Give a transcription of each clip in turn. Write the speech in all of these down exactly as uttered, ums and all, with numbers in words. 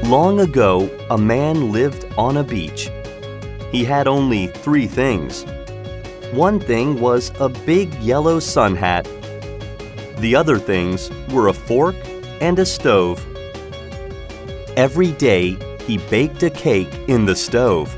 Long ago, a man lived on a beach. He had only three things. One thing was a big yellow sun hat. The other things were a fork and a stove. Every day, he baked a cake in the stove.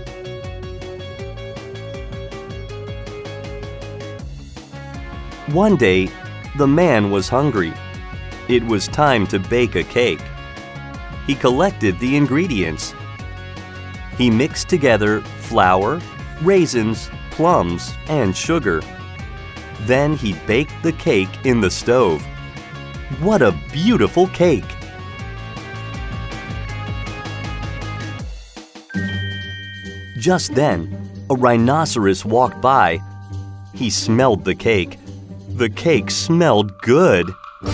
One day, the man was hungry. It was time to bake a cake. He collected the ingredients. He mixed together flour, raisins, plums, and sugar. Then he baked the cake in the stove. What a beautiful cake! Just then, a rhinoceros walked by. He smelled the cake. The cake smelled good.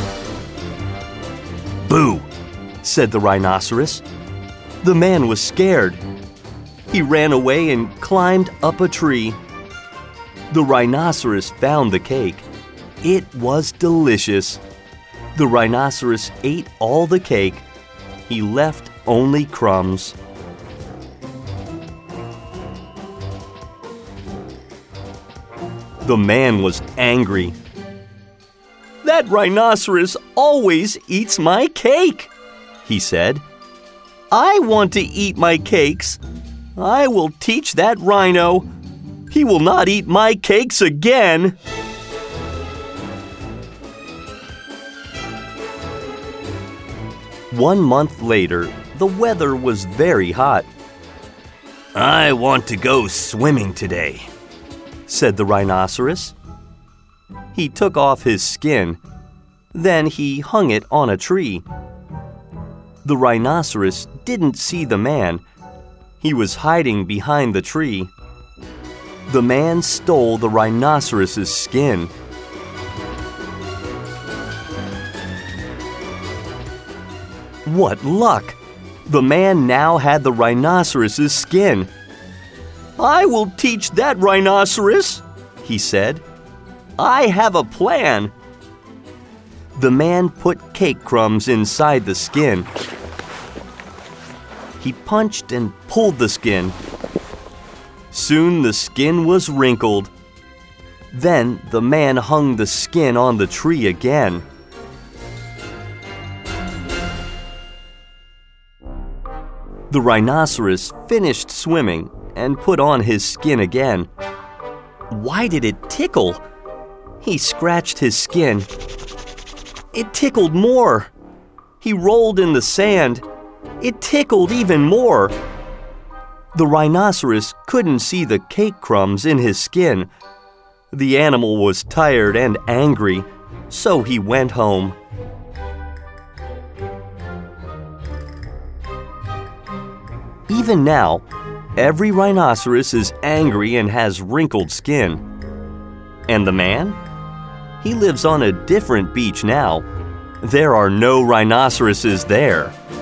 "Boo!" said the rhinoceros. The man was scared. He ran away and climbed up a tree. The rhinoceros found the cake. It was delicious. The rhinoceros ate all the cake. He left only crumbs. The man was angry. "That rhinoceros always eats my cake," he said. "I want to eat my cakes. I will teach that rhino. He will not eat my cakes again." One month later, the weather was very hot. "I want to go swimming today," said the rhinoceros. He took off his skin. Then he hung it on a tree. The rhinoceros didn't see the man. He was hiding behind the tree. The man stole the rhinoceros's skin. What luck! The man now had the rhinoceros's skin. "I will teach that rhinoceros," he said. "I have a plan." The man put cake crumbs inside the skin. He punched and pulled the skin. Soon the skin was wrinkled. Then the man hung the skin on the tree again. The rhinoceros finished swimming and put on his skin again. Why did it tickle? He scratched his skin. It tickled more. He rolled in the sand. It tickled even more. The rhinoceros couldn't see the cake crumbs in his skin. The animal was tired and angry, so he went home. Even now, every rhinoceros is angry and has wrinkled skin. And the man? He lives on a different beach now. There are no rhinoceroses there.